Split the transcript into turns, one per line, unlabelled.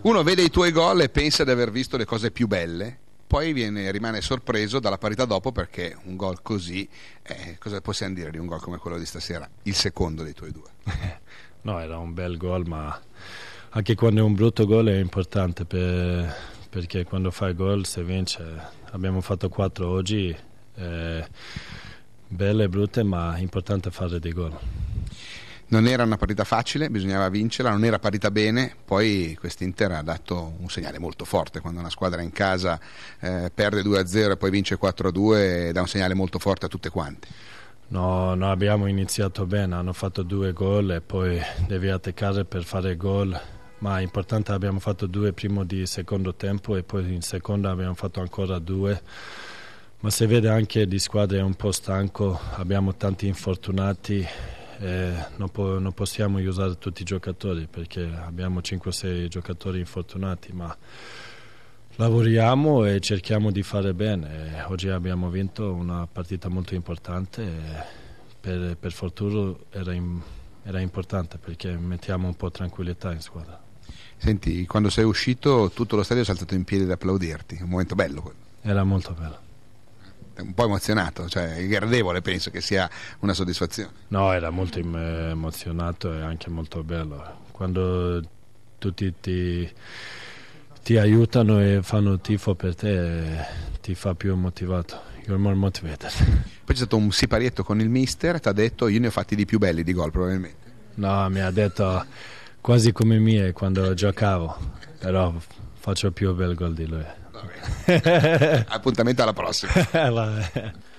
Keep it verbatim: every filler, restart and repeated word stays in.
Uno vede i tuoi gol e pensa di aver visto le cose più belle, poi viene, rimane sorpreso dalla parità dopo, perché un gol così, eh, cosa possiamo dire di un gol come quello di stasera, il secondo dei tuoi due?
No, era un bel gol, ma anche quando è un brutto gol è importante, per, perché quando fai gol si vince. Abbiamo fatto quattro oggi, eh, belle e brutte, ma è importante fare dei gol.
Non era una partita facile, bisognava vincerla, non era partita bene, poi quest'Inter ha dato un segnale molto forte. Quando una squadra in casa eh, perde due a zero e poi vince quattro a due, dà un segnale molto forte a tutte quante.
No, noi abbiamo iniziato bene, hanno fatto due gol e poi devi attaccare per fare gol, ma è importante, abbiamo fatto due primo di secondo tempo e poi in seconda abbiamo fatto ancora due, ma si vede anche di squadra è un po' stanco, abbiamo tanti infortunati. Eh, non, po- non possiamo usare tutti i giocatori perché abbiamo cinque sei giocatori infortunati, ma lavoriamo e cerchiamo di fare bene. Oggi abbiamo vinto una partita molto importante e per, per fortuna era, in, era importante perché mettiamo un po' tranquillità in squadra.
Senti, quando sei uscito tutto lo stadio è saltato in piedi ad applaudirti, un momento bello quello.
Era molto bello.
Un po' emozionato, cioè gradevole, penso che sia una soddisfazione.
No, era molto emozionato e anche molto bello. Quando tutti ti, ti aiutano e fanno tifo per te, ti fa più motivato. You're more motivated.
Poi c'è stato un siparietto con il mister, ti ha detto io ne ho fatti di più belli di gol probabilmente.
No, mi ha detto quasi come mie quando giocavo, però faccio più bel gol di lui.
Appuntamento alla prossima.
Vabbè.